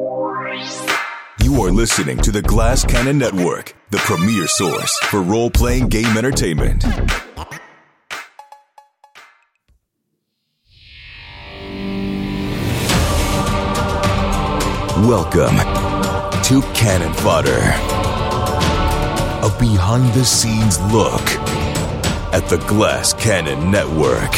You are listening to the Glass Cannon Network, the premier source for role-playing game entertainment. Welcome to Cannon Fodder, a behind-the-scenes look at the Glass Cannon Network.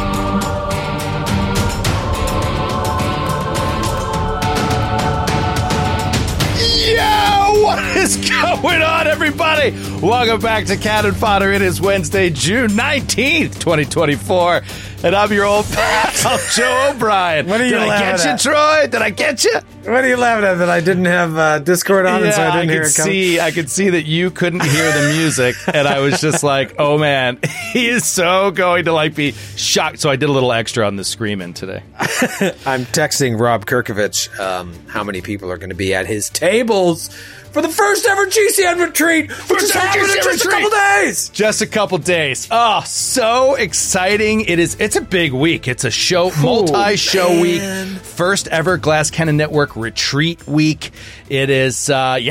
What is going on, everybody? Welcome back to Cannon Fodder. It is Wednesday, June 19th, 2024. And I'm your old pal, Joe O'Brien. What are you Did I get you, Troy? Did I get you? What are you laughing at? That I didn't have Discord on, and so I didn't hear it coming? I could see that you couldn't hear the music, and I was just like, oh, man, he is so going to be shocked. So I did a little extra on the screaming today. I'm texting Rob Kirkovich how many people are going to be at his tables for the first ever GCN retreat, which is happening in just a couple days. Just a couple days. Oh, so exciting. It's a big week. It's a multi-show week. First ever Glass Cannon Network retreat week. It is,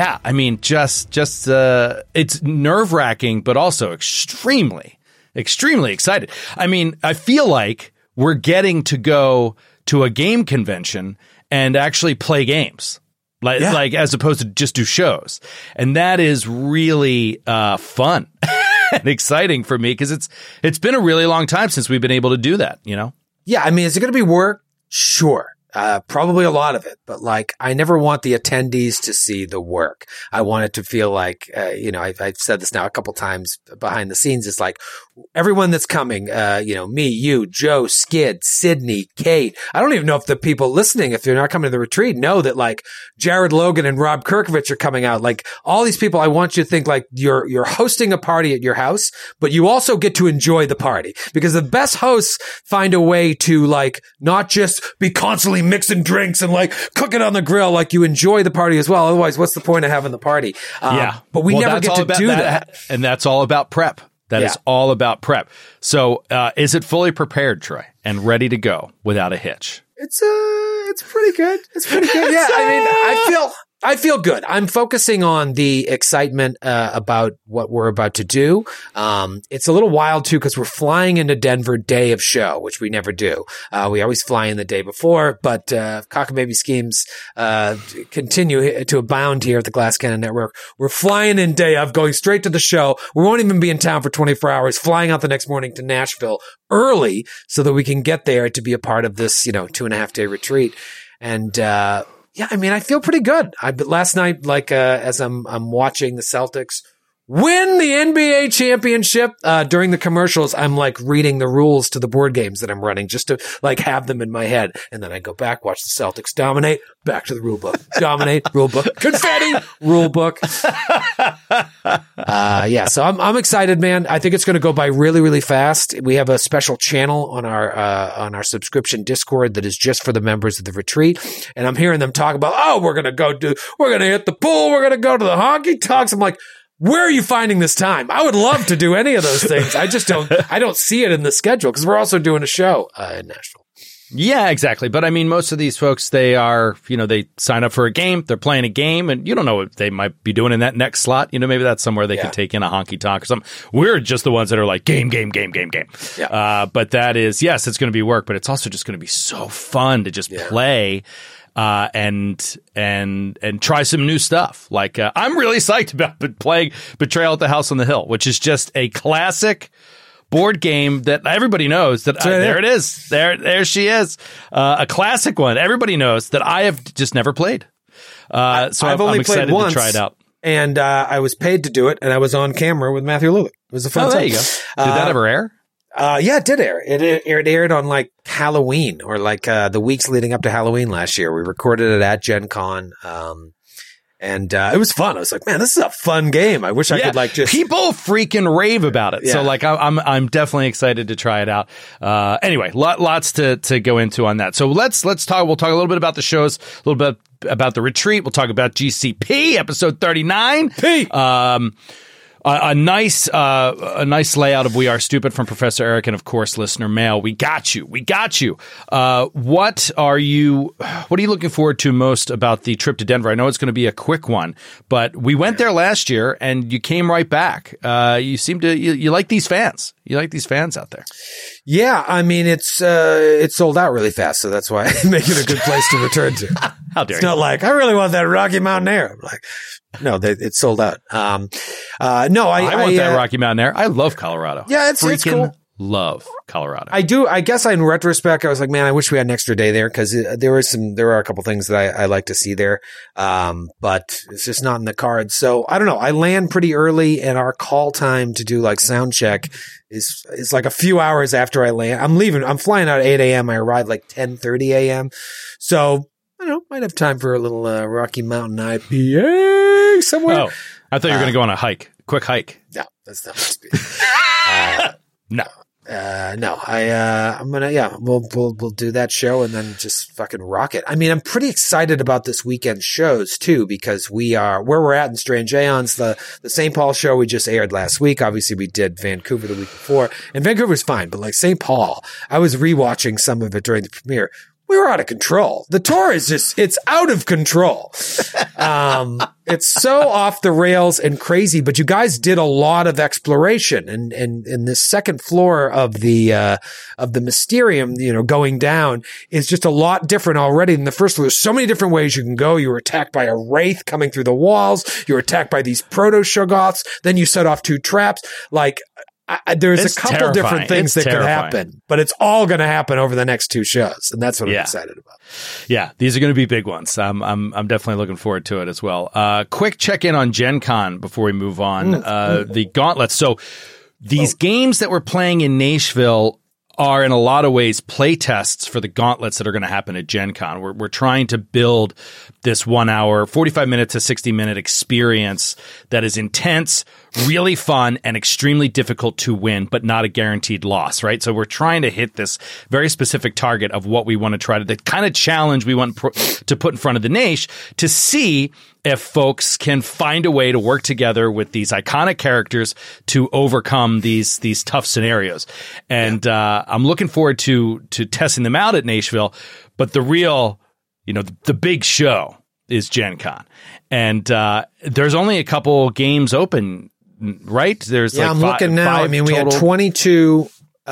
it's nerve-wracking, but also extremely, extremely excited. I mean, I feel like we're getting to go to a game convention and actually play games. Like as opposed to just do shows. And that is really fun and exciting for me because it's been a really long time since we've been able to do that, you know? Yeah, I mean, is it going to be work? Sure. Probably a lot of it, but I never want the attendees to see the work. I want it to feel like, I've said this now a couple times behind the scenes. It's like everyone that's coming, me, you, Joe, Skid, Sydney, Kate. I don't even know if the people listening, if they're not coming to the retreat, know that Jared Logan and Rob Kirkovich are coming out. All these people, I want you to think you're hosting a party at your house, but you also get to enjoy the party because the best hosts find a way to not just be constantly mixing drinks and cooking on the grill. You enjoy the party as well. Otherwise, what's the point of having the party? But we never get to do that. And that's all about prep. That is all about prep. So is it fully prepared, Troy, and ready to go without a hitch? It's pretty good. It's pretty good. Yeah. I feel good. I'm focusing on the excitement about what we're about to do. It's a little wild too because we're flying into Denver day of show, which we never do. We always fly in the day before, but cockamamie schemes continue to abound here at the Glass Cannon Network. We're flying in day of, going straight to the show. We won't even be in town for 24 hours, flying out the next morning to Nashville early so that we can get there to be a part of this, 2.5 day retreat. And yeah, I mean, I feel pretty good. Last night, as I'm watching the Celtics win the NBA championship, during the commercials, I'm reading the rules to the board games that I'm running just to have them in my head. And then I go back, watch the Celtics dominate, back to the rule book, dominate, rule book, confetti, rule book. Yeah, so I'm excited, man. I think it's going to go by really, really fast. We have a special channel on our subscription Discord that is just for the members of the retreat. And I'm hearing them talk about, we're going to hit the pool. We're going to go to the honky tonks. I'm like, where are you finding this time? I would love to do any of those things. I don't see it in the schedule because we're also doing a show in Nashville. Yeah, exactly. But I mean, most of these folks, they are, they sign up for a game, they're playing a game, and you don't know what they might be doing in that next slot. Maybe that's somewhere they can take in a honky tonk or something. We're just the ones that are game. Yeah. But that is, yes, it's going to be work, but it's also just going to be so fun to just play. And try some new stuff. I'm really psyched about playing Betrayal at the House on the Hill, which is just a classic board game that everybody knows that there it is. There she is. A classic one. Everybody knows that I have just never played. So I've only excited played once to try it out. And, I was paid to do it and I was on camera with Matthew Lillard. It was a fun time. There you go. Did that ever air? Yeah, it did air. It aired on Halloween or the weeks leading up to Halloween last year. We recorded it at Gen Con. And it was fun. I was like, man, this is a fun game. I wish I could just people freaking rave about it. Yeah. So I'm definitely excited to try it out. Anyway, lots to go into on that. So let's talk. We'll talk a little bit about the shows, a little bit about the retreat. We'll talk about GCP episode 39. A nice layout of We Are Stupid from Professor Eric, and of course, listener mail. We got you. What are you looking forward to most about the trip to Denver? I know it's going to be a quick one, but we went there last year, and you came right back. You seem to you like these fans. You like these fans out there. Yeah, I mean it's sold out really fast, so that's why I make it a good place to return to. How dare you? It's not like I really want that Rocky Mountain Air. I'm like, no, it's sold out. I want that Rocky Mountain Air. I love Colorado. Yeah, it's cool. Love Colorado. I do. I guess in retrospect, I was like, man, I wish we had an extra day there because there are a couple things that I like to see there. But it's just not in the cards. So I don't know. I land pretty early, and our call time to do like sound check is like a few hours after I land. I'm flying out at 8 a.m. I arrive like 10:30 a.m. So I don't know. Might have time for a little Rocky Mountain IPA somewhere. Oh, I thought you were going to go on a hike. Quick hike. No, that's not supposed to be. No. I'm gonna, we'll do that show and then just fucking rock it. I mean, I'm pretty excited about this weekend shows too, because where we're at in Strange Aeons, the St. Paul show we just aired last week. Obviously we did Vancouver the week before, and Vancouver's fine, but like St. Paul, I was rewatching some of it during the premiere. We were out of control. The tour is it's out of control. It's so off the rails and crazy, but you guys did a lot of exploration and the second floor of the Mysterium, going down is just a lot different already than the first floor. There's so many different ways you can go. You were attacked by a wraith coming through the walls. You were attacked by these proto-Shoggoths. Then you set off 2 traps. Like, there's a couple different things that could happen, but it's all going to happen over the next 2 shows, and that's what I'm excited about. Yeah, these are going to be big ones. I'm definitely looking forward to it as well. Quick check in on Gen Con before we move on. The Gauntlets. So these games that we're playing in Nashville are in a lot of ways play tests for the Gauntlets that are going to happen at Gen Con. We're trying to build this 1 hour, 45 minute to 60 minute experience that is intense, really fun, and extremely difficult to win, but not a guaranteed loss, right? So we're trying to hit this very specific target of what we want to try to, the kind of challenge we want to put in front of the Nash to see if folks can find a way to work together with these iconic characters to overcome these tough scenarios. And I'm looking forward to testing them out at Nashville. But the real, the big show is Gen Con. And there's only a couple games open, right? There's I'm looking now. I mean, we had 22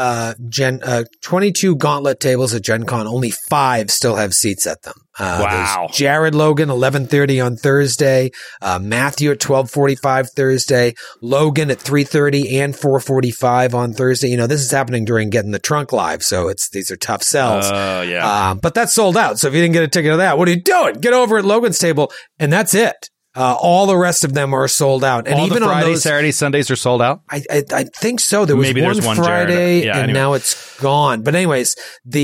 22 gauntlet tables at Gen Con. Only 5 still have seats at them. Wow. There's Jared Logan, 11:30 on Thursday. Matthew at 12:45 Thursday. Logan at 3:30 and 4:45 on Thursday. This is happening during Getting the Trunk Live, so these are tough sells. Yeah. But that's sold out. So if you didn't get a ticket to that, what are you doing? Get over at Logan's table, and that's it. All the rest of them are sold out. And all even the Fridays, on those, Saturdays, Sundays are sold out? I think so. There was Maybe one there's one Friday anyway. now it's gone. But anyways,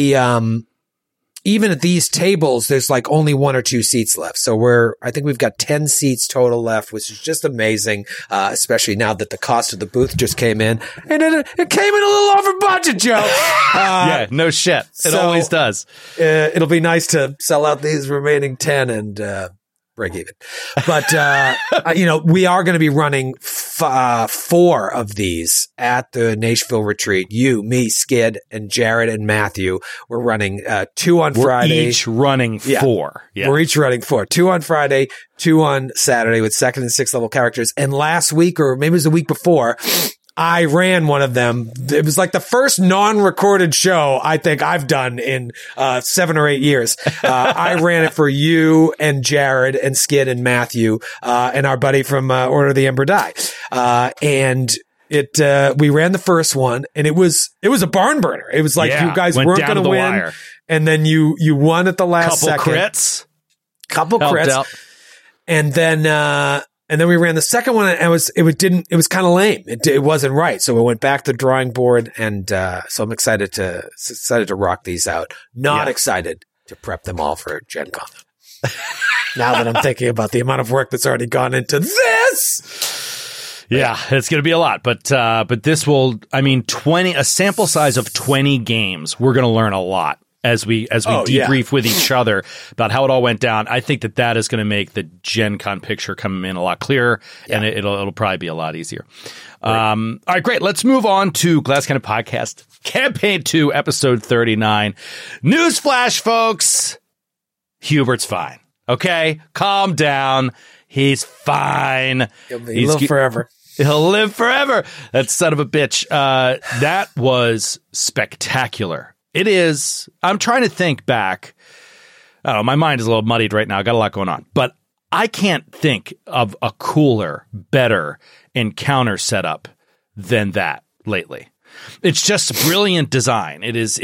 even at these tables, there's like only 1 or 2 seats left. So I think we've got 10 seats total left, which is just amazing. Especially now that the cost of the booth just came in, and it came in a little over budget, Joe. Yeah, no shit. It always does. It'll be nice to sell out these remaining 10 and, break even. But, we are going to be running 4 of these at the Nashville retreat. You, me, Skid, and Jared and Matthew. We're running 2 on Friday. We're each running 4. Yeah. We're each running 4. 2 on Friday, 2 on Saturday with 2nd and 6th level characters. And last week, or maybe it was the week before, I ran one of them. It was like the first non-recorded show I think I've done in 7 or 8 years. I ran it for you and Jared and Skid and Matthew and our buddy from Order of the Ember Die. And we ran the first one, and it was a barn burner. It was like you guys weren't going to win, wire. And then you won at the last second. Couple crits, and then we ran the second one, and it was kind of lame. It wasn't right. So we went back to the drawing board, and so I'm excited to rock these out. Not excited to prep them all for Gen Con. Now that I'm thinking about the amount of work that's already gone into this. Yeah, it's going to be a lot, but this will, a sample size of 20 games. We're going to learn a lot as we debrief with each other about how it all went down. I think that is going to make the Gen Con picture come in a lot clearer, and it'll probably be a lot easier. Right. All right, great. Let's move on to Glass Cannon Podcast Campaign 2, Episode 39. Newsflash, folks. Hubert's fine. Okay? Calm down. He's fine. He'll live forever. He'll live forever. That son of a bitch. That was spectacular. It is. I'm trying to think back. I don't know. My mind is a little muddied right now. I got a lot going on. But I can't think of a cooler, better encounter setup than that lately. It's just brilliant design. It's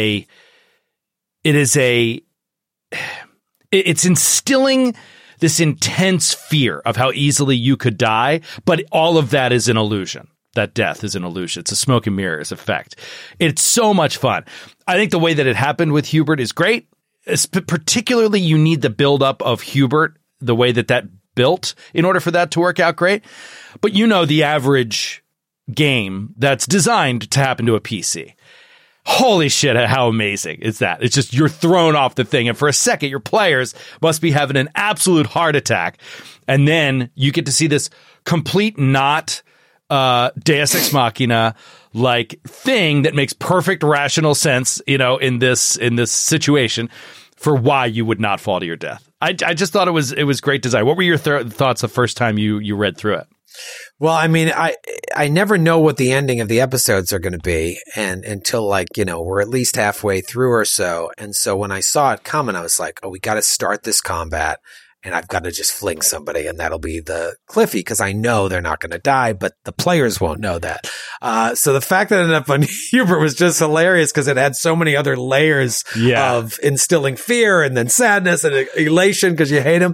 instilling this intense fear of how easily you could die, but all of that is an illusion. That death is an illusion. It's a smoke and mirrors effect. It's so much fun. I think the way that it happened with Hubert is great. Particularly, you need the buildup of Hubert, the way that built in order for that to work out great. But the average game that's designed to happen to a PC. Holy shit, how amazing is that? It's just you're thrown off the thing. And for a second, your players must be having an absolute heart attack. And then you get to see this complete not Deus Ex Machina like thing that makes perfect rational sense, in this situation for why you would not fall to your death. I just thought it was great design. What were your thoughts the first time you read through it? Well, I mean, I never know what the ending of the episodes are going to be until we're at least halfway through or so. And so when I saw it coming, I was like, oh, we got to start this combat and I've got to just fling somebody and that'll be the Cliffy because I know they're not going to die, but the players won't know that. So the fact that it ended up on Hubert was just hilarious because it had so many other layers of instilling fear and then sadness and elation because you hate him.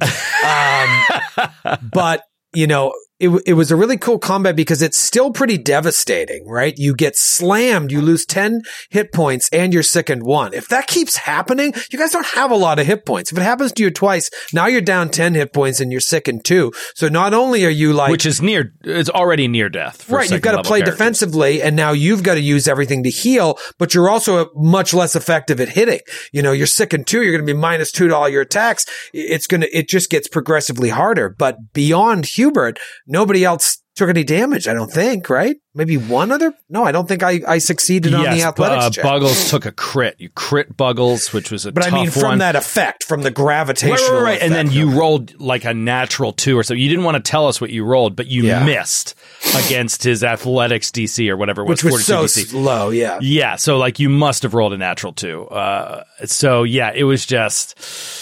But, it was a really cool combat because it's still pretty devastating, right? You get slammed, you lose 10 hit points, and you're sickened 1. If that keeps happening, you guys don't have a lot of hit points. If it happens to you twice, now you're down 10 hit points and you're sickened 2. So not only are you which is it's already near death. Right, you've got to play defensively, and now you've got to use everything to heal, but you're also much less effective at hitting. You're sickened 2, you're going to be -2 to all your attacks. It just gets progressively harder. But beyond Hubert, nobody else took any damage, I don't think, right? Maybe one other? No, I don't think I succeeded on the athletics check. Buggles took a crit. You crit Buggles, which was a tough one. But I mean, from that effect, from the gravitational right. And then you rolled like a natural 2 or something. You didn't want to tell us what you rolled, but you missed against his athletics DC or whatever it was. Which was so DC. low, yeah. Yeah, so you must have rolled a natural 2. It was just...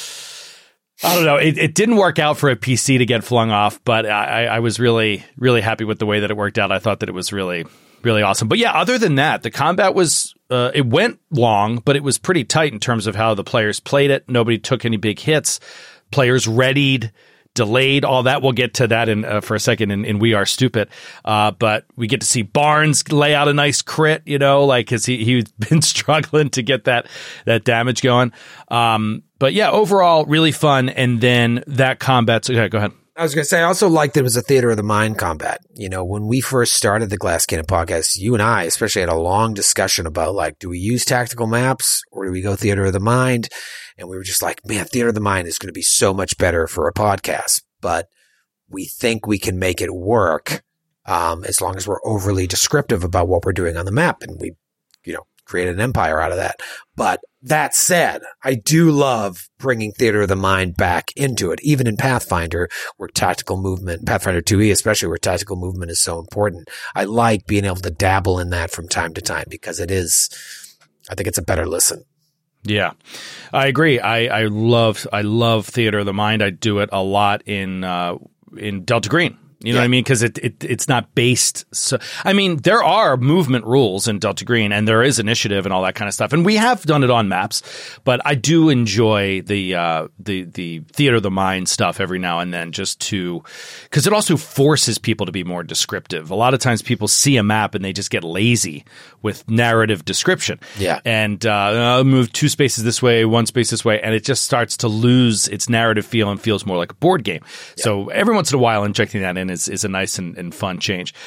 I don't know. It didn't work out for a PC to get flung off, but I was really, really happy with the way that it worked out. I thought that it was really, really awesome. But yeah, other than that, the combat was, it went long, but it was pretty tight in terms of how the players played it. Nobody took any big hits. Players readied, delayed, all that. We'll get to that for a second in We Are Stupid. But we get to see Barnes lay out a nice crit, cause he's been struggling to get that damage going. But yeah, overall, really fun. And then that combat. Okay, go ahead. I was going to say, I also liked it was a theater of the mind combat. When we first started the Glass Cannon podcast, you and I especially had a long discussion about do we use tactical maps or do we go theater of the mind? And we were just like, man, theater of the mind is going to be so much better for a podcast. But we think we can make it work as long as we're overly descriptive about what we're doing on the map. And we, created an empire out of that. But that said, I do love bringing theater of the mind back into it, even in Pathfinder, where tactical movement, Pathfinder 2e especially, where tactical movement is so important. I like being able to dabble in that from time to time because I think it's a better listen. Yeah, I agree. I love theater of the mind. I do it a lot in Delta Green. You know what I mean? Because it's not based. So, I mean, there are movement rules in Delta Green, and there is initiative and all that kind of stuff. And we have done it on maps, but I do enjoy the theater of the mind stuff every now and then, because it also forces people to be more descriptive. A lot of times, people see a map and they just get lazy with narrative description. Yeah, and I'll move 2 spaces this way, 1 space this way, and it just starts to lose its narrative feel and feels more like a board game. Yeah. So every once in a while, injecting that in is a nice and fun change.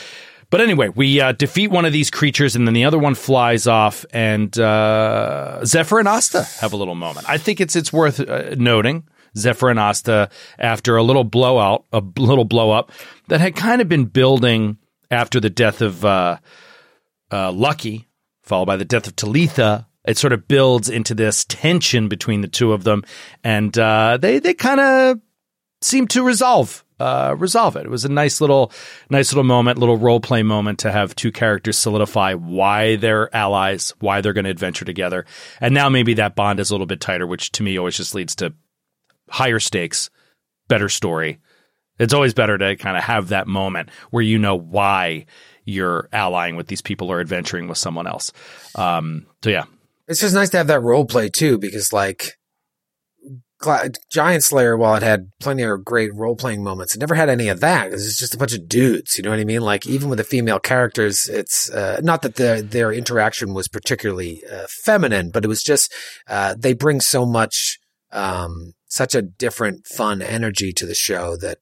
But anyway, we defeat one of these creatures, and then the other one flies off, and Zephyr and Asta have a little moment. I think it's worth noting. Zephyr and Asta, after a little blow up that had kind of been building after the death of Lucky, followed by the death of Talitha, it sort of builds into this tension between the two of them, and they kind of seem to resolve it. It was a nice little moment, little role play moment to have two characters solidify why they're allies, why they're going to adventure together, and now maybe that bond is a little bit tighter, which to me always just leads to higher stakes, better story. It's always better to kind of have that moment where you know why you're allying with these people or adventuring with someone else. So yeah, it's just nice to have that role play too, because like Giant Slayer, while it had plenty of great role playing moments, it never had any of that. It's just a bunch of dudes. You know what I mean? Like even with the female characters, it's not that their interaction was particularly feminine, but it was just they bring so much. Such a different, fun energy to the show that,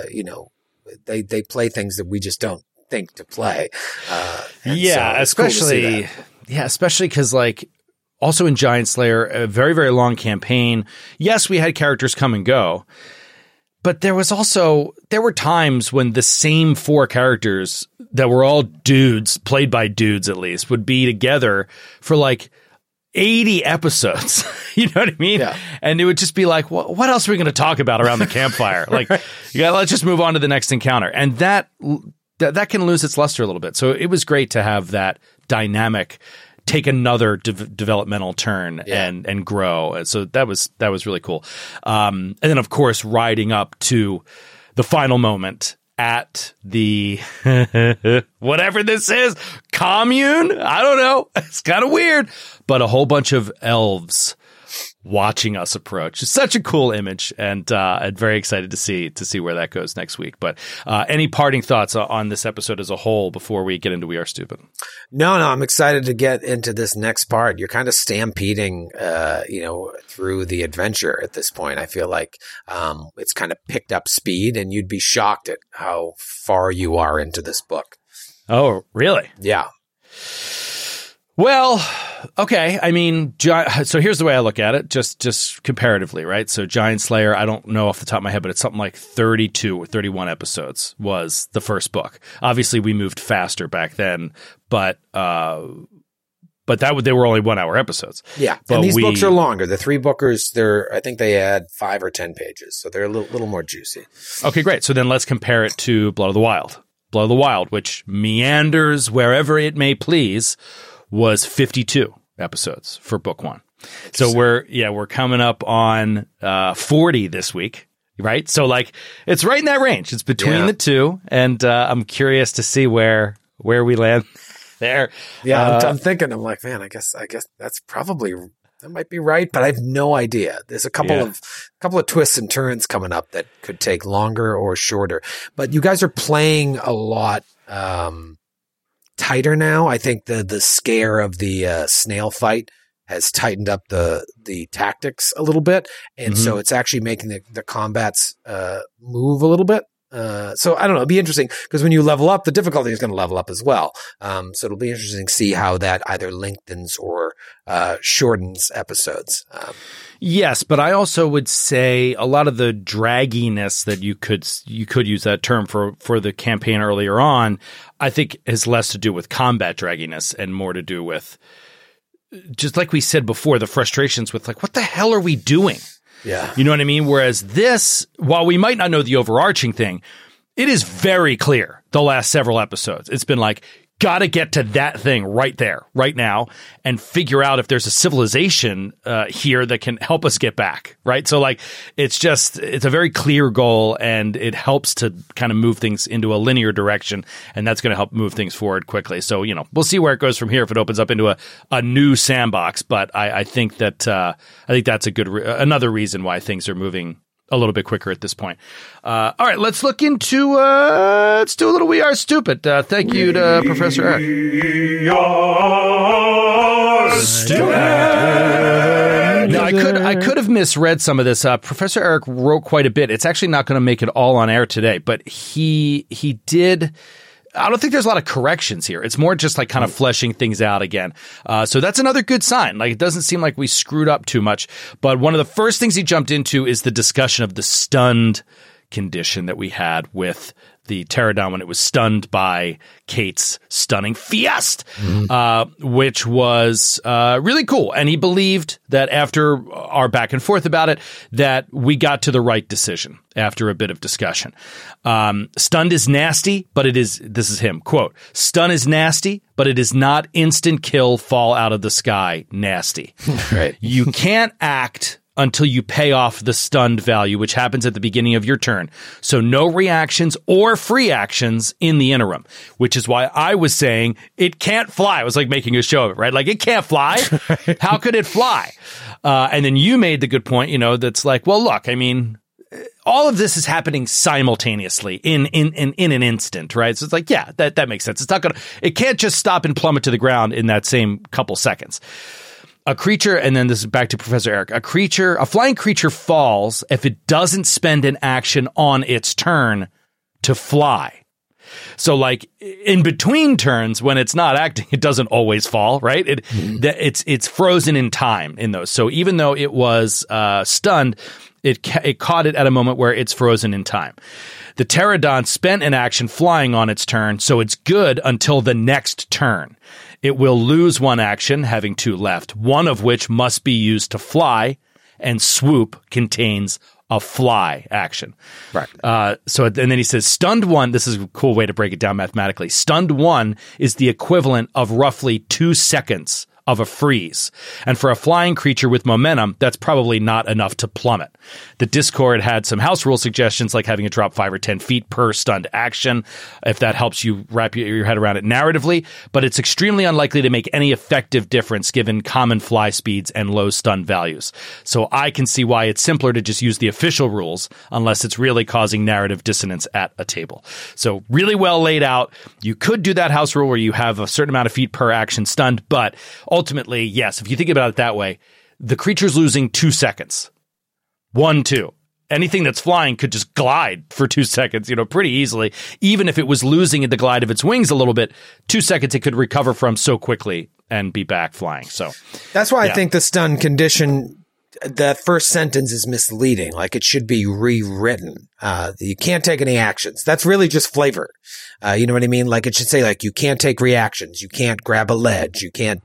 they play things that we just don't think to play. Especially because like also in Giant Slayer, a very, very long campaign. Yes, we had characters come and go, but there were times when the same four characters that were all dudes, played by dudes at least, would be together for like 80 episodes. You know what I mean? Yeah. And it would just be like, what else are we going to talk about around the campfire? Like, let's just move on to the next encounter. And that can lose its luster a little bit. So it was great to have that dynamic take another developmental turn and grow. So that was really cool. And then of course, riding up to the final moment at the whatever this is, commune. I don't know. It's kind of weird, but a whole bunch of elves watching us approach. It's such a cool image, and I'm very excited to see where that goes next week. But any parting thoughts on this episode as a whole before we get into We Are Stupid? No, I'm excited to get into this next part. You're kind of stampeding, through the adventure at this point. I feel like it's kind of picked up speed, and you'd be shocked at how far you are into this book. Oh, really? Yeah. Well, okay. I mean, so here's the way I look at it, just comparatively, right? So Giant Slayer, I don't know off the top of my head, but it's something like 32 or 31 episodes was the first book. Obviously, we moved faster back then, but they were only 1 hour episodes. Yeah, but and these books are longer. The three bookers, I think they add 5 or 10 pages, so they're a little more juicy. Okay, great. So then let's compare it to Blood of the Wild. Blood of the Wild, which meanders wherever it may please, was 52 episodes for book one. So we're coming up on 40 this week, right? So like it's right in that range. It's between the two, and I'm curious to see where we land there. Yeah, I'm thinking. I'm like, man, I guess that's probably that might be right, but I have no idea. There's a couple of twists and turns coming up that could take longer or shorter. But you guys are playing a lot. Tighter now. I think the scare of the snail fight has tightened up the tactics a little bit, and so it's actually making the combats move a little bit. So I don't know. It'll be interesting because when you level up, the difficulty is going to level up as well. So it'll be interesting to see how that either lengthens or shortens episodes. Yes, but I also would say a lot of the dragginess that you could use that term for the campaign earlier on, I think has less to do with combat dragginess and more to do with, just like we said before, the frustrations with like, what the hell are we doing? Yeah. You know what I mean? Whereas this, while we might not know the overarching thing, it is very clear the last several episodes. It's been like, got to get to that thing right there, right now, and figure out if there's a civilization here that can help us get back, right? So like, it's a very clear goal, and it helps to kind of move things into a linear direction, and that's going to help move things forward quickly. So, we'll see where it goes from here if it opens up into a new sandbox, but I think that's a good another reason why things are moving a little bit quicker at this point. All right, let's look into, let's do a little We Are Stupid. Thank you to Professor Eric. We are stupid. Now, I could have misread some of this. Professor Eric wrote quite a bit. It's actually not going to make it all on air today, but he did I don't think there's a lot of corrections here. It's more just like kind of fleshing things out again. So that's another good sign. Like, it doesn't seem like we screwed up too much. But one of the first things he jumped into is the discussion of the stunned condition that we had with the Pterodon when it was stunned by Kate's stunning Fiest, which was really cool. And he believed that after our back and forth about it, that we got to the right decision after a bit of discussion. Stunned is nasty, but it is, this is him, quote, stun is nasty, but it is not instant kill, fall out of the sky nasty. Right. You can't act until you pay off the stunned value, which happens at the beginning of your turn. So no reactions or free actions in the interim, which is why I was saying it can't fly. I was like making a show of it, right? Like, it can't fly. How could it fly? And then you made the good point, that's like, well, look, I mean, all of this is happening simultaneously in an instant, right? So it's like, yeah, that makes sense. It can't just stop and plummet to the ground in that same couple seconds. A creature, and then this is back to Professor Eric, a flying creature falls if it doesn't spend an action on its turn to fly. So, like, in between turns, when it's not acting, it doesn't always fall, right? It's frozen in time in those. So even though it was stunned, it caught it at a moment where it's frozen in time. The Pterodon spent an action flying on its turn, so it's good until the next turn. It will lose one action, having 2 left, one of which must be used to fly, and swoop contains a fly action. Right. And then he says, stunned 1, this is a cool way to break it down mathematically. Stunned 1 is the equivalent of roughly 2 seconds of a freeze. And for a flying creature with momentum, that's probably not enough to plummet. The Discord had some house rule suggestions, like having it drop 5 or 10 feet per stunned action, if that helps you wrap your head around it narratively, but it's extremely unlikely to make any effective difference given common fly speeds and low stun values. So I can see why it's simpler to just use the official rules, unless it's really causing narrative dissonance at a table. So really well laid out. You could do that house rule where you have a certain amount of feet per action stunned, but ultimately, yes, if you think about it that way, the creature's losing 2 seconds. 1, 2. Anything that's flying could just glide for 2 seconds, pretty easily. Even if it was losing the glide of its wings a little bit, 2 seconds it could recover from so quickly and be back flying. So that's why I think the stun condition, the first sentence is misleading. Like, it should be rewritten. You can't take any actions. That's really just flavor. You know what I mean? Like, it should say, like, you can't take reactions. You can't grab a ledge. You can't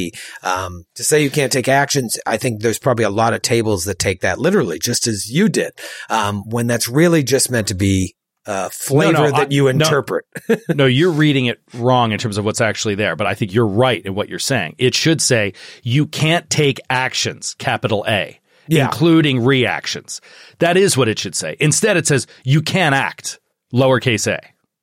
To say you can't take actions, I think there's probably a lot of tables that take that literally, just as you did. When that's really just meant to be flavor that you interpret. No, you're reading it wrong in terms of what's actually there, but I think you're right in what you're saying. It should say you can't take actions, capital A, including reactions. That is what it should say. Instead, it says you can act, lowercase a.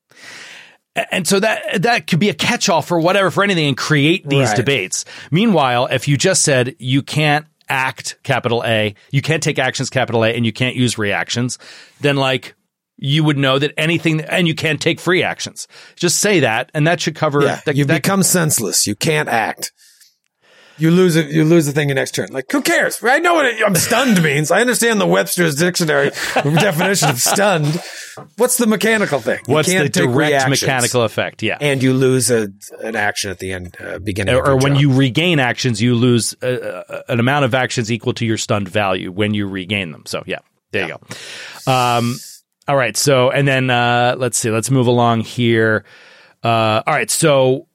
And so that could be a catch-all for anything, and create these debates. Meanwhile, if you just said you can't act, capital A, you can't take actions, capital A, and you can't use reactions, then, like, you would know that anything, and you can't take free actions. Just say that, and that should cover. Yeah, you become senseless. You can't act. You lose it. You lose the thing your next turn. Like, who cares? I know what I'm stunned means. I understand the Webster's dictionary definition of stunned. What's the mechanical thing? What's the direct mechanical effect? Yeah, and you lose an action at the end, beginning. Or when you regain actions, you lose an amount of actions equal to your stunned value when you regain them. So yeah, there you go. All right. So, and then let's see. Let's move along here. All right. So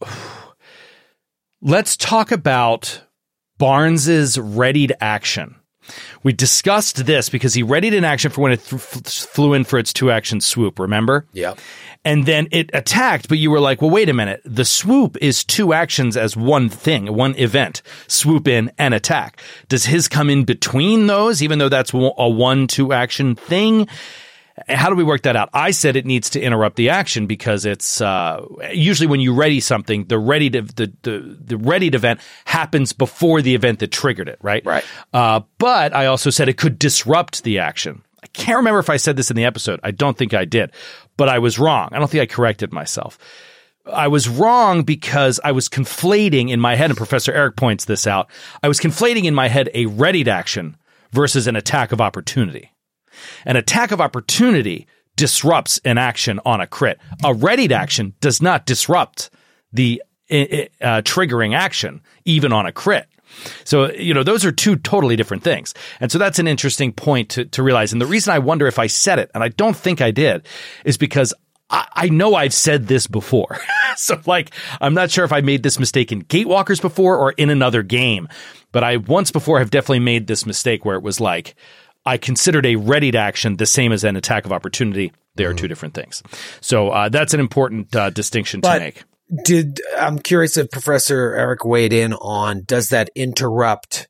let's talk about Barnes's readied action. We discussed this because he readied an action for when it flew in for its 2-action swoop, remember? Yeah. And then it attacked, but you were like, well, wait a minute. The swoop is 2 actions as one thing, one event. Swoop in and attack. Does his come in between those, even though that's a 1-2 action thing? How do we work that out? I said it needs to interrupt the action because it's usually when you ready something, the readied event happens before the event that triggered it, right? Right. But I also said it could disrupt the action. I can't remember if I said this in the episode. I don't think I did, but I was wrong. I don't think I corrected myself. I was wrong because I was conflating in my head, and Professor Eric points this out, I was conflating in my head a readied action versus an attack of opportunity. An attack of opportunity disrupts an action on a crit. A readied action does not disrupt the triggering action, even on a crit. So, those are two totally different things. And so that's an interesting point to realize. And the reason I wonder if I said it, and I don't think I did, is because I know I've said this before. So I'm not sure if I made this mistake in Gatewalkers before or in another game, but I once before have definitely made this mistake where it was I considered a readied action the same as an attack of opportunity. They are two different things. So that's an important distinction to make. I'm curious if Professor Eric weighed in on, does that interrupt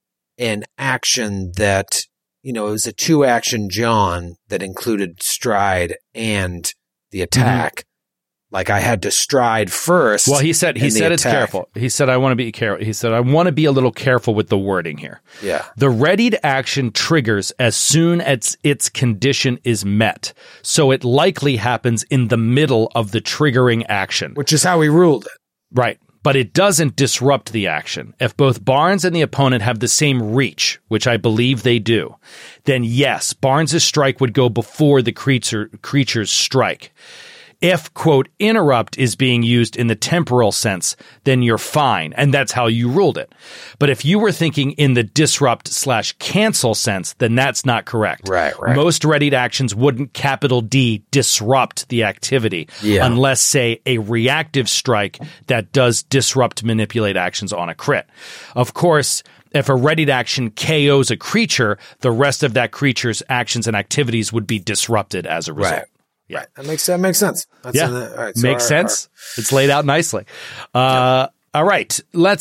an action that, it was a 2-action John that included stride and the attack. Mm-hmm. I had to stride first. Well, he said it's careful. He said, I want to be careful. He said, I want to be a little careful with the wording here. Yeah. The readied action triggers as soon as its condition is met. So it likely happens in the middle of the triggering action. Which is how we ruled it. Right. But it doesn't disrupt the action. If both Barnes and the opponent have the same reach, which I believe they do, then yes, Barnes' strike would go before the creature's strike. If, quote, interrupt is being used in the temporal sense, then you're fine. And that's how you ruled it. But if you were thinking in the disrupt/cancel sense, then that's not correct. Right. Most readied actions wouldn't capital D disrupt the activity unless, say, a reactive strike that does disrupt manipulate actions on a crit. Of course, if a readied action KOs a creature, the rest of that creature's actions and activities would be disrupted as a result. Right. Yeah, right. That makes sense. That's right, so makes sense. It's laid out nicely. All right,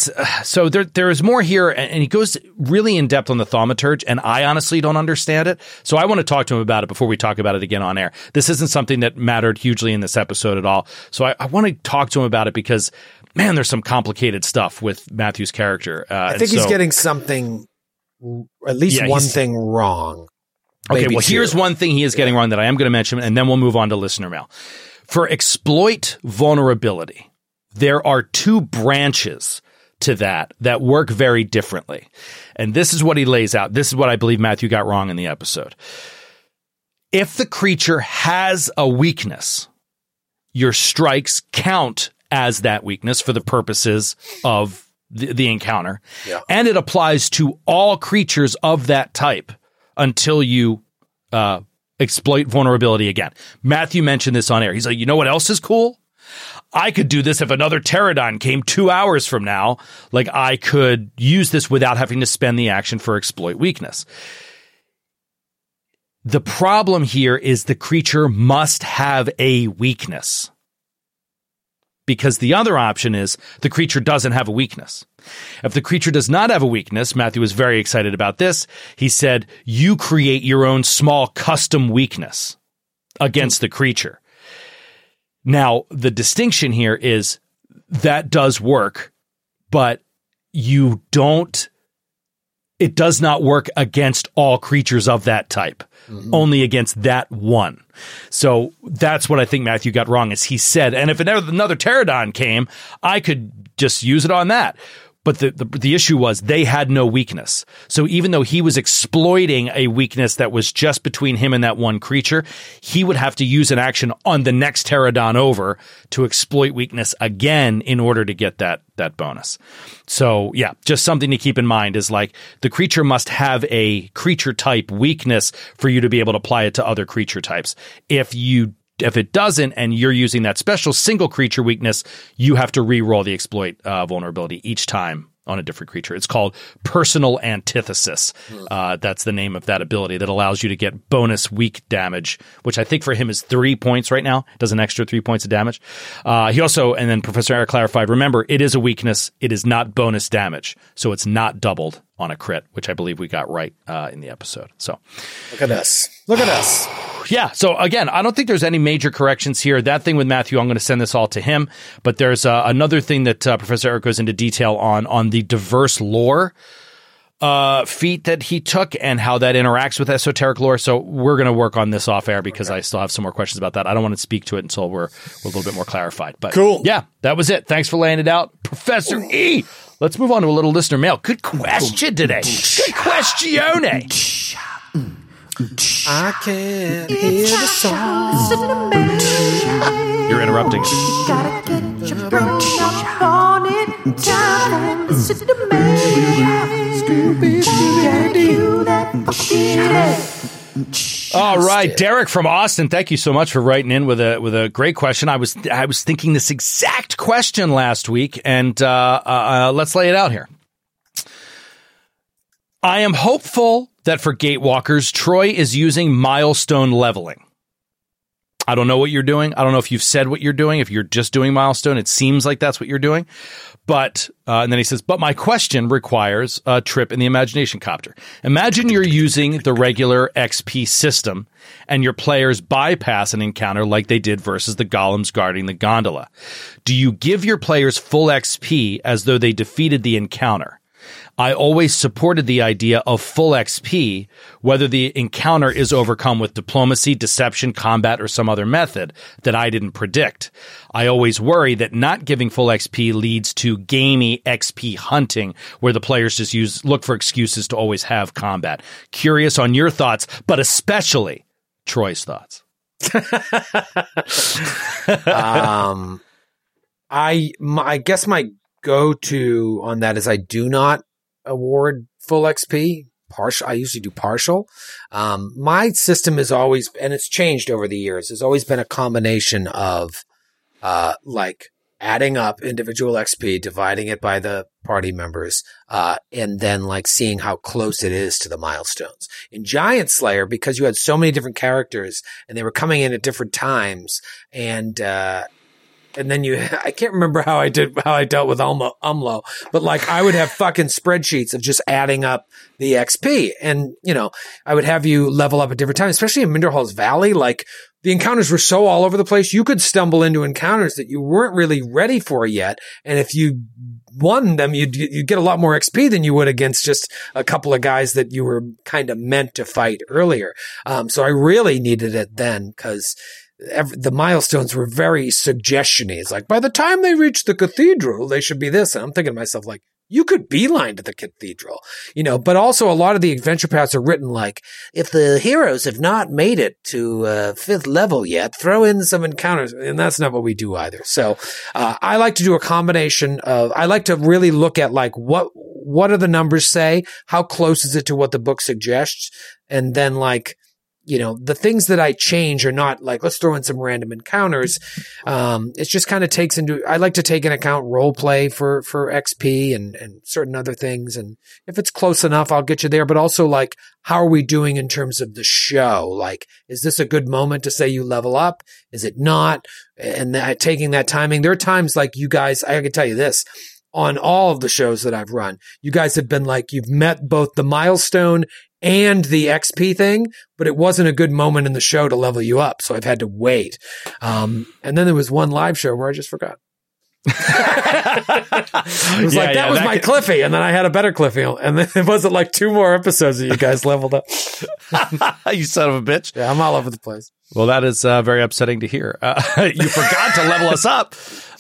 so there is more here, and he goes really in depth on the thaumaturge, and I honestly don't understand it. So I want to talk to him about it before we talk about it again on air. This isn't something that mattered hugely in this episode at all. So I want to talk to him about it because, man, there's some complicated stuff with Matthew's character. I think he's getting something, at least one thing wrong. Okay, well, here's one thing he is getting wrong that I am going to mention, and then we'll move on to listener mail. For exploit vulnerability, there are two branches to that work very differently. And this is what he lays out. This is what I believe Matthew got wrong in the episode. If the creature has a weakness, your strikes count as that weakness for the purposes of the encounter. Yeah. And it applies to all creatures of that type until you exploit vulnerability again. Matthew mentioned this on air. He's like, you know what else is cool? I could do this if another Pterodon came 2 hours from now. I could use this without having to spend the action for exploit weakness. The problem here is the creature must have a weakness. Because the other option is the creature doesn't have a weakness. If the creature does not have a weakness, Matthew was very excited about this. He said, you create your own small custom weakness against the creature. Now, the distinction here is that does work, but it does not work against all creatures of that type, only against that one. So that's what I think Matthew got wrong, is he said, and if another Pterodon came, I could just use it on that. But the issue was they had no weakness. So even though he was exploiting a weakness that was just between him and that one creature, he would have to use an action on the next Pterodon over to exploit weakness again in order to get that bonus. So yeah, just something to keep in mind is the creature must have a creature type weakness for you to be able to apply it to other creature types. If it doesn't, and you're using that special single creature weakness, you have to re-roll the exploit vulnerability each time on a different creature. It's called Personal Antithesis. That's the name of that ability that allows you to get bonus weak damage, which I think for him is 3 points right now. Does an extra 3 points of damage. He also, and then Professor Eric clarified, remember, it is a weakness. It is not bonus damage. So it's not doubled on a crit, which I believe we got right in the episode. So look at us. Look at us. Yeah. So again, I don't think there's any major corrections here. That thing with Matthew, I'm going to send this all to him. But there's another thing that Professor Eric goes into detail on the diverse lore feat that he took and how that interacts with esoteric lore. So we're going to work on this off air because I still have some more questions about that. I don't want to speak to it until we're a little bit more clarified. But cool. Yeah, that was it. Thanks for laying it out, Professor E. Let's move on to a little listener mail. Good question today. Good questione. I can't hear the song. You're interrupting it. All right, Derek from Austin, thank you so much for writing in with a great question. I was thinking this exact question last week, and let's lay it out here. I am hopeful that for Gatewalkers, Troy is using milestone leveling. I don't know what you're doing. I don't know if you've said what you're doing. If you're just doing milestone, it seems like that's what you're doing. But, and then he says, but my question requires a trip in the imagination copter. Imagine you're using the regular XP system and your players bypass an encounter like they did versus the golems guarding the gondola. Do you give your players full XP as though they defeated the encounter? I always supported the idea of full XP, whether the encounter is overcome with diplomacy, deception, combat, or some other method that I didn't predict. I always worry that not giving full XP leads to gamey XP hunting, where the players just look for excuses to always have combat. Curious on your thoughts, but especially Troy's thoughts. I guess my go-to on that is I do not award full XP. Partial. I usually do partial. My system is always, and it's changed over the years, has always been a combination of like adding up individual XP, dividing it by the party members, and then like seeing how close it is to the milestones. In Giant Slayer, because you had so many different characters and they were coming in at different times, and then I can't remember how I dealt with Umlo, but like I would have fucking spreadsheets of just adding up the XP, and I would have you level up at different times, especially in Minderhall's Valley. Like the encounters were so all over the place, you could stumble into encounters that you weren't really ready for yet, and if you won them, you'd get a lot more XP than you would against just a couple of guys that you were kind of meant to fight earlier. So I really needed it then, because the milestones were very suggestion-y. It's like, by the time they reach the cathedral, they should be this. And I'm thinking to myself, like, you could beeline to the cathedral, but also a lot of the adventure paths are written like, if the heroes have not made it to 5th level yet, throw in some encounters. And that's not what we do either. So, I like to do a combination of, I like to really look at like, what do the numbers say? How close is it to what the book suggests? And then like, the things that I change are not like, let's throw in some random encounters. It just kind of I like to take into account role play for XP and certain other things. And if it's close enough, I'll get you there. But also like, how are we doing in terms of the show? Like, is this a good moment to say you level up? Is it not? And taking that timing, there are times like you guys, I can tell you this, on all of the shows that I've run, you guys have been like, you've met both the milestone and the XP thing, but it wasn't a good moment in the show to level you up. So I've had to wait. And then there was one live show where I just forgot. It was that was my Cliffy. And then I had a better Cliffy. And then it wasn't like 2 more episodes that you guys leveled up. You son of a bitch. Yeah, I'm all over the place. Well, that is very upsetting to hear. You forgot to level us up.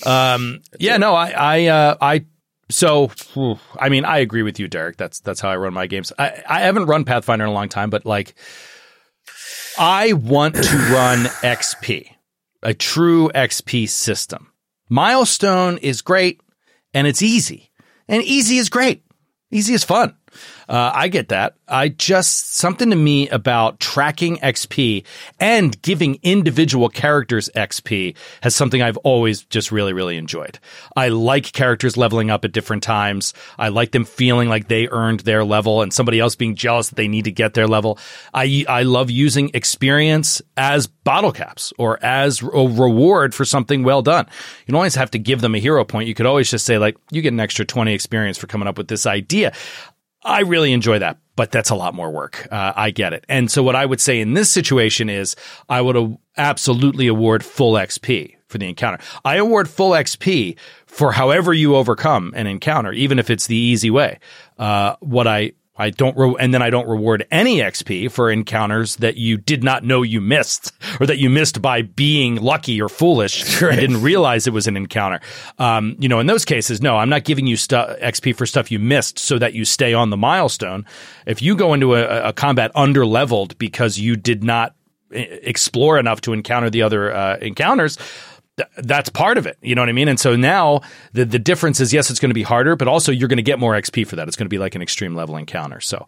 So, I mean, I agree with you, Derek. That's how I run my games. I haven't run Pathfinder in a long time, but like, I want to run XP, a true XP system. Milestone is great, and it's easy. And easy is great. Easy is fun. I get that. Something to me about tracking XP and giving individual characters XP has something I've always just really, really enjoyed. I like characters leveling up at different times. I like them feeling like they earned their level and somebody else being jealous that they need to get their level. I love using experience as bottle caps or as a reward for something well done. You don't always have to give them a hero point. You could always just say, like, you get an extra 20 experience for coming up with this idea. I really enjoy that, but that's a lot more work. I get it. And so what I would say in this situation is I would absolutely award full XP for the encounter. I award full XP for however you overcome an encounter, even if it's the easy way. What I and then I don't reward any XP for encounters that you did not know you missed, or that you missed by being lucky or foolish and didn't realize it was an encounter. In those cases, no, I'm not giving you XP for stuff you missed so that you stay on the milestone. If you go into a combat under-leveled because you did not explore enough to encounter the other encounters, that's part of it. You know what I mean? And so now the difference is, yes, it's going to be harder, but also you're going to get more XP for that. It's going to be like an extreme level encounter. So,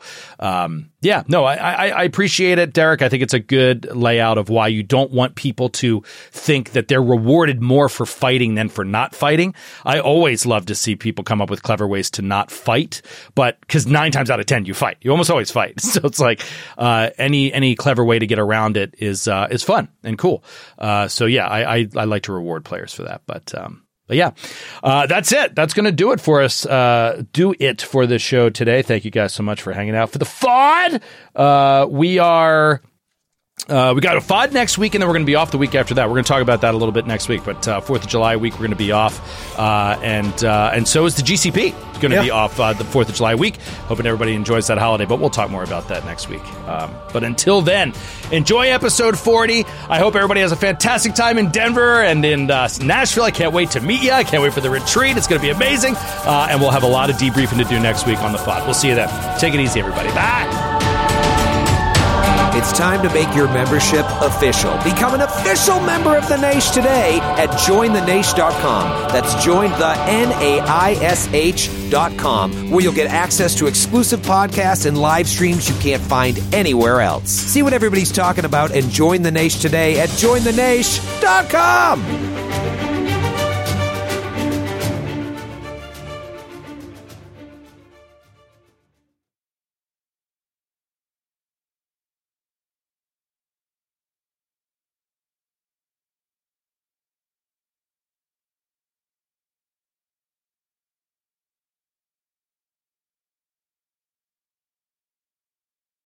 I appreciate it, Derek. I think it's a good layout of why you don't want people to think that they're rewarded more for fighting than for not fighting. I always love to see people come up with clever ways to not fight, but because 9 times out of 10 you fight. You almost always fight. So it's like any clever way to get around it is fun and cool. I like to reward players for that. But yeah, that's it. That's going to do it for us. Do it for the show today. Thank you guys so much for hanging out for the FOD. We got a FOD next week, and then we're going to be off the week after that. We're going to talk about that a little bit next week, but 4th of July week, we're going to be off. And so is the GCP. It's going to be off the 4th of July week. Hoping everybody enjoys that holiday, but we'll talk more about that next week. But until then, enjoy episode 40. I hope everybody has a fantastic time in Denver and in Nashville. I can't wait to meet you. I can't wait for the retreat. It's going to be amazing. And we'll have a lot of debriefing to do next week on the FOD. We'll see you then. Take it easy, everybody. Bye. It's time to make your membership official. Become an official member of The Naish today at jointheNaish.com. That's jointheNaish.com, where you'll get access to exclusive podcasts and live streams you can't find anywhere else. See what everybody's talking about and join The Naish today at jointheNaish.com.